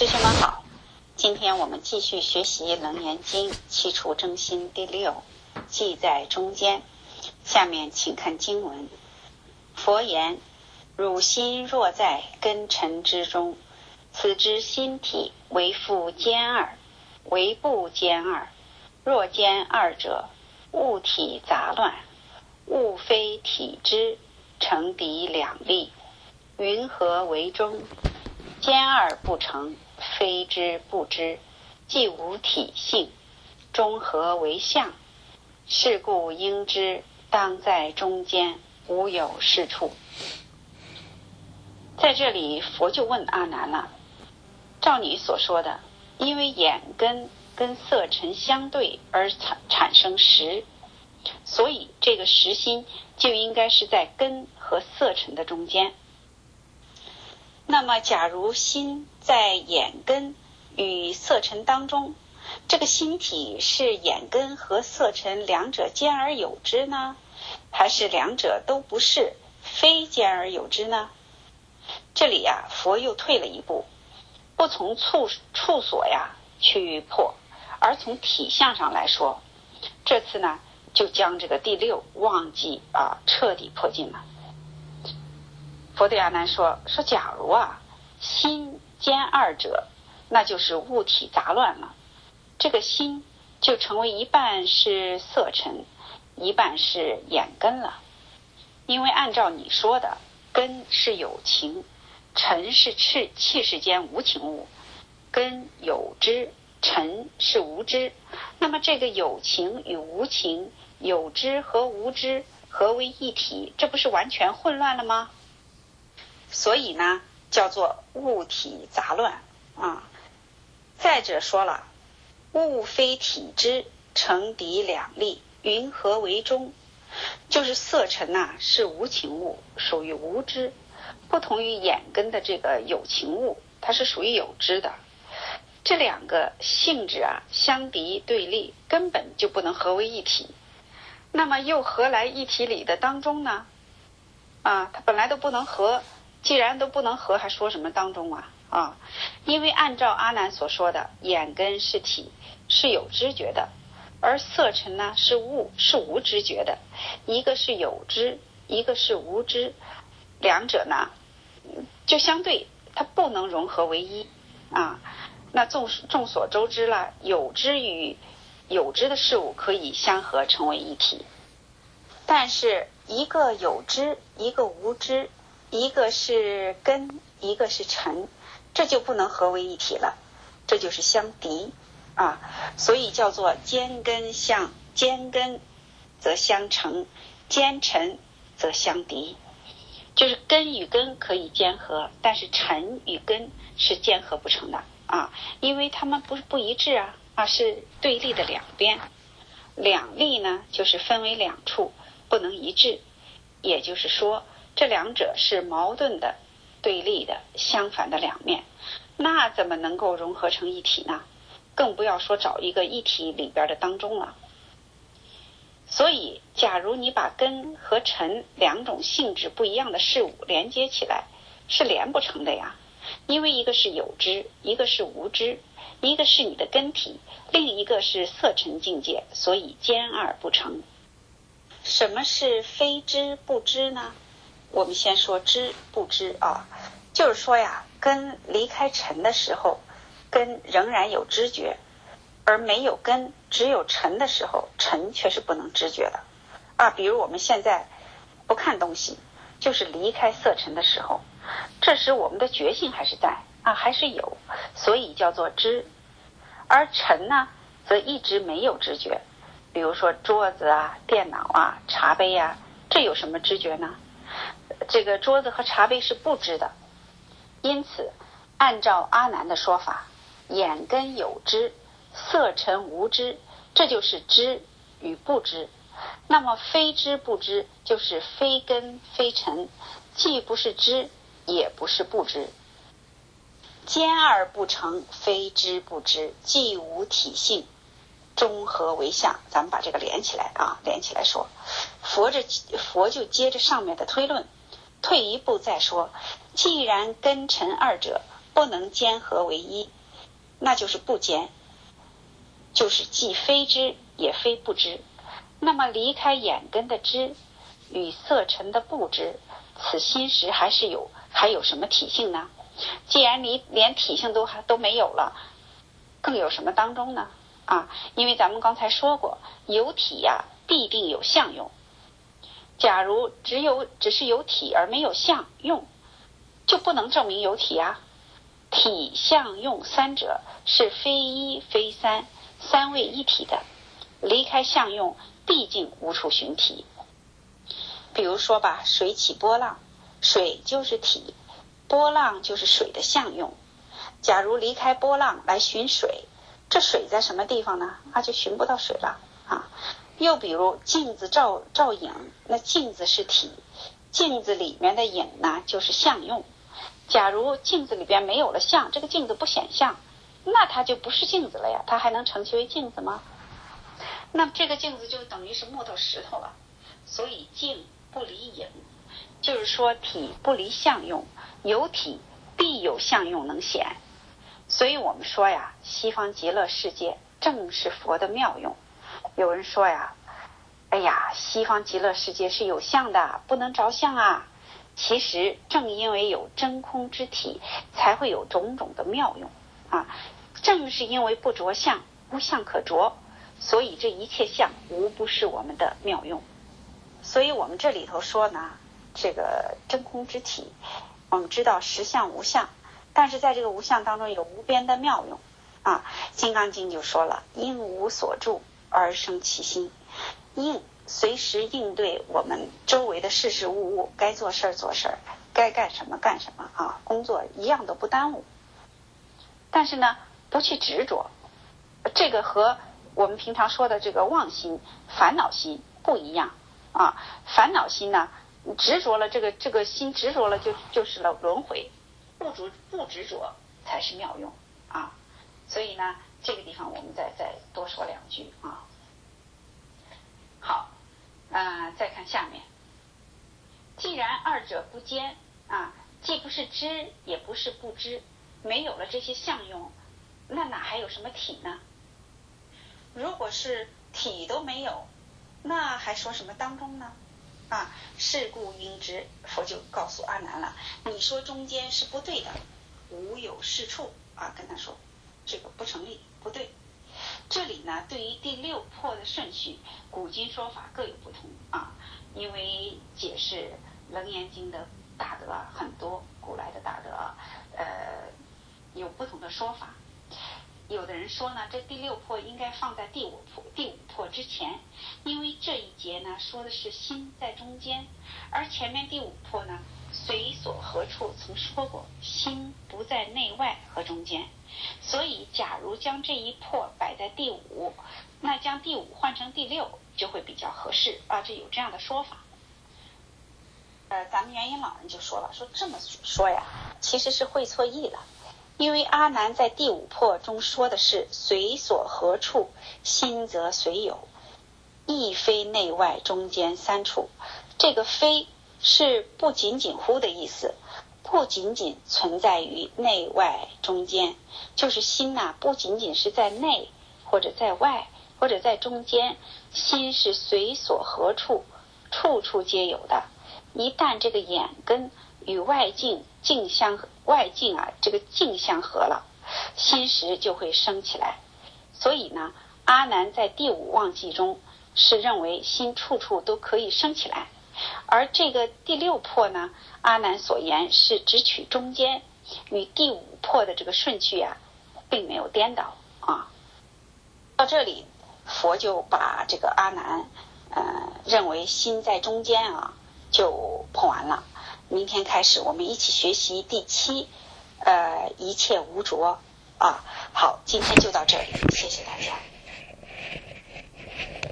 师兄们好，今天我们继续学习《楞严经》七处征心第6，记在中间。下面请看经文。佛言：汝心若在根尘之中，此之心体为复兼二，为不兼二。若兼二者，物体杂乱，物非体之，成敌两立，云何为中？兼二不成，非之不知，既无体性，中何为相？是故应知，当在中间，无有是处。在这里佛就问阿难了，照你所说的，因为眼根跟色尘相对而产生识，所以这个识心就应该是在根和色尘的中间。那么假如心在眼根与色尘当中，这个心体是眼根和色尘两者兼而有之呢，还是两者都不是，非兼而有之呢？这里佛又退了一步，不从处所去破，而从体相上来说。这次呢就将这个第6忘记彻底破尽了。佛对阿难说假如心兼二者，那就是物体杂乱了，这个心就成为一半是色尘，一半是眼根了。因为按照你说的，根是有情，尘是气世间无情物，根有知，尘是无知。那么这个有情与无情，有知和无知合为一体，这不是完全混乱了吗？所以呢叫做物体杂乱再者说了，物非体之，成敌两立，云何为中？就是色尘是无情物，属于无知，不同于眼根的这个有情物，它是属于有知的。这两个性质相敌对立，根本就不能合为一体。那么又何来一体里的当中呢？它本来都不能合，既然都不能合，还说什么当中因为按照阿难所说的，眼根是体，是有知觉的，而色尘呢是物，是无知觉的。一个是有知，一个是无知，两者呢就相对，它不能融合为一那众所周知了，有知与有知的事物可以相合成为一体，但是一个有知，一个无知，一个是根，一个是尘，这就不能合为一体了，这就是相敌所以叫做兼根则相成，兼尘则相敌。就是根与根可以兼合，但是尘与根是兼合不成的因为它们不一致是对立的两边。两立呢就是分为两处，不能一致，也就是说这两者是矛盾的、对立的、相反的两面，那怎么能够融合成一体呢？更不要说找一个一体里边的当中了。所以假如你把根和尘两种性质不一样的事物连接起来，是连不成的因为一个是有知，一个是无知，一个是你的根体，另一个是色尘境界，所以兼二不成。什么是非知不知呢？我们先说知不知就是说根离开尘的时候，根仍然有知觉，而没有根只有尘的时候，尘却是不能知觉的比如我们现在不看东西，就是离开色尘的时候，这时我们的觉性还是在还是有，所以叫做知。而尘呢则一直没有知觉，比如说桌子电脑茶杯这有什么知觉呢？这个桌子和茶杯是不知的。因此按照阿难的说法，眼根有知，色尘无知，这就是知与不知。那么非知不知就是非根非尘，既不是知也不是不知。兼二不成，非知不知，既无体性，中何为相？咱们把这个连起来说。佛就接着上面的推论，退一步再说，既然根尘二者不能兼合为一，那就是不兼，就是既非知也非不知。那么离开眼根的知与色尘的不知，此心识还有什么体性呢？既然连体性都没有了，更有什么当中呢？因为咱们刚才说过，有体呀，必定有相用。假如只是有体而没有相用，就不能证明有体啊。体相用三者是非一非三，三位一体的，离开相用毕竟无处寻体。比如说吧，水起波浪，水就是体，波浪就是水的相用。假如离开波浪来寻水，这水在什么地方呢？就寻不到水了又比如镜子照影，那镜子是体，镜子里面的影呢就是相用。假如镜子里边没有了相，这个镜子不显相，那它就不是镜子了呀，它还能成其为镜子吗？那这个镜子就等于是木头石头了。所以镜不离影，就是说体不离相用，有体必有相用能显。所以我们说呀，西方极乐世界正是佛的妙用。有人说呀，西方极乐世界是有相的，不能着相啊。其实正因为有真空之体，才会有种种的妙用正是因为不着相，无相可着，所以这一切相无不是我们的妙用。所以我们这里头说呢，这个真空之体，我们知道实相无相，但是在这个无相当中有无边的妙用金刚经就说了，应无所住而生其心，随时应对我们周围的事事物物，该做事做事，该干什么干什么工作一样都不耽误。但是呢，不去执着，这个和我们平常说的这个妄心、烦恼心不一样烦恼心呢，执着了这个心执着了就是了轮回，不执着才是妙用所以呢，这个地方我们再多说两句好，再看下面，既然二者不兼既不是知也不是不知，没有了这些相用，那哪还有什么体呢？如果是体都没有，那还说什么当中呢？是故应知，佛就告诉阿难了，你说中间是不对的，无有是处跟他说这个不成立，不对。这里呢，对于第六破的顺序，古今说法各有不同因为解释楞严经的大德很多，古来的大德有不同的说法。有的人说呢，这第六破应该放在第五破之前，因为这一节呢说的是心在中间，而前面第五破呢随所何处曾说过心不在内外和中间，所以假如将这一破摆在第五，那将第五换成第六就会比较合适这有这样的说法。咱们元音老人就说了，说这么说呀，其实是会错意了。因为阿难在第五破中说的是随所何处心则随有，亦非内外中间三处，这个非是不仅仅乎的意思，不仅仅存在于内外中间，就是心不仅仅是在内或者在外或者在中间，心是随所何处处处皆有的。一旦这个眼根与外境相合了，心识就会生起来。所以呢，阿难在第五妄记中是认为心处处都可以生起来，而这个第六破呢，阿难所言是只取中间，与第五破的这个顺序并没有颠倒到这里，佛就把这个阿难认为心在中间就破完了。明天开始我们一起学习第7一切无着好，今天就到这里，谢谢大家。